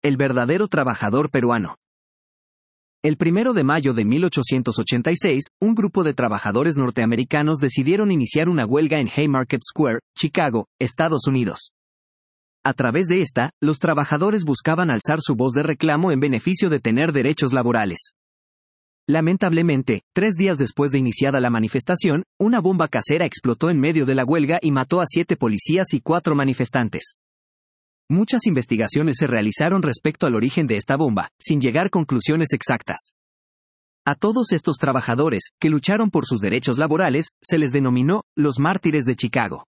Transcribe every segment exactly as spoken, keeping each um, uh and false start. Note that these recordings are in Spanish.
El verdadero trabajador peruano. El primero de mayo de mil ochocientos ochenta y seis, un grupo de trabajadores norteamericanos decidieron iniciar una huelga en Haymarket Square, Chicago, Estados Unidos. A través de esta, los trabajadores buscaban alzar su voz de reclamo en beneficio de tener derechos laborales. Lamentablemente, tres días después de iniciada la manifestación, una bomba casera explotó en medio de la huelga y mató a siete policías y cuatro manifestantes. Muchas investigaciones se realizaron respecto al origen de esta bomba, sin llegar a conclusiones exactas. A todos estos trabajadores, que lucharon por sus derechos laborales, se les denominó los mártires de Chicago.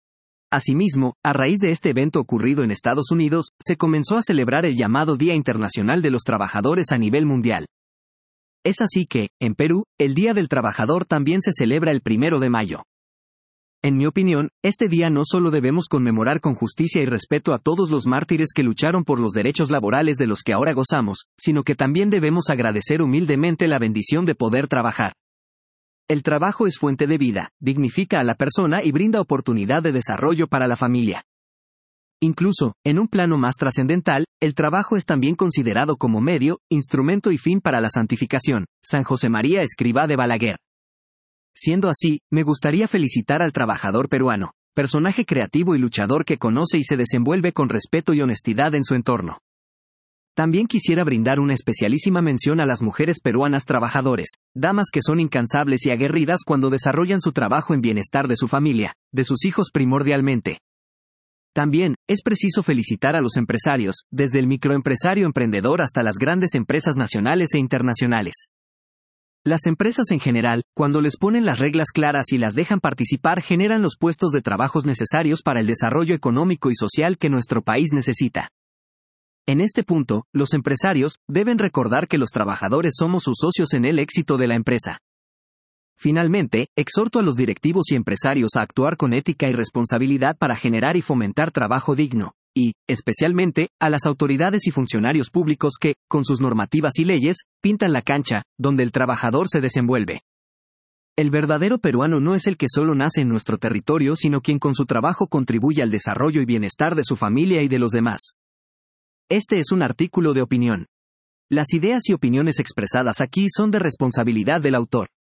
Asimismo, a raíz de este evento ocurrido en Estados Unidos, se comenzó a celebrar el llamado Día Internacional de los Trabajadores a nivel mundial. Es así que, en Perú, el Día del Trabajador también se celebra el primero de mayo. En mi opinión, este día no solo debemos conmemorar con justicia y respeto a todos los mártires que lucharon por los derechos laborales de los que ahora gozamos, sino que también debemos agradecer humildemente la bendición de poder trabajar. El trabajo es fuente de vida, dignifica a la persona y brinda oportunidad de desarrollo para la familia. Incluso, en un plano más trascendental, el trabajo es también considerado como medio, instrumento y fin para la santificación. San José María Escrivá de Balaguer. Siendo así, me gustaría felicitar al trabajador peruano, personaje creativo y luchador que conoce y se desenvuelve con respeto y honestidad en su entorno. También quisiera brindar una especialísima mención a las mujeres peruanas trabajadores, damas que son incansables y aguerridas cuando desarrollan su trabajo en bienestar de su familia, de sus hijos primordialmente. También, es preciso felicitar a los empresarios, desde el microempresario emprendedor hasta las grandes empresas nacionales e internacionales. Las empresas en general, cuando les ponen las reglas claras y las dejan participar, generan los puestos de trabajos necesarios para el desarrollo económico y social que nuestro país necesita. En este punto, los empresarios deben recordar que los trabajadores somos sus socios en el éxito de la empresa. Finalmente, exhorto a los directivos y empresarios a actuar con ética y responsabilidad para generar y fomentar trabajo digno, y, especialmente, a las autoridades y funcionarios públicos que, con sus normativas y leyes, pintan la cancha, donde el trabajador se desenvuelve. El verdadero peruano no es el que solo nace en nuestro territorio, sino quien con su trabajo contribuye al desarrollo y bienestar de su familia y de los demás. Este es un artículo de opinión. Las ideas y opiniones expresadas aquí son de responsabilidad del autor.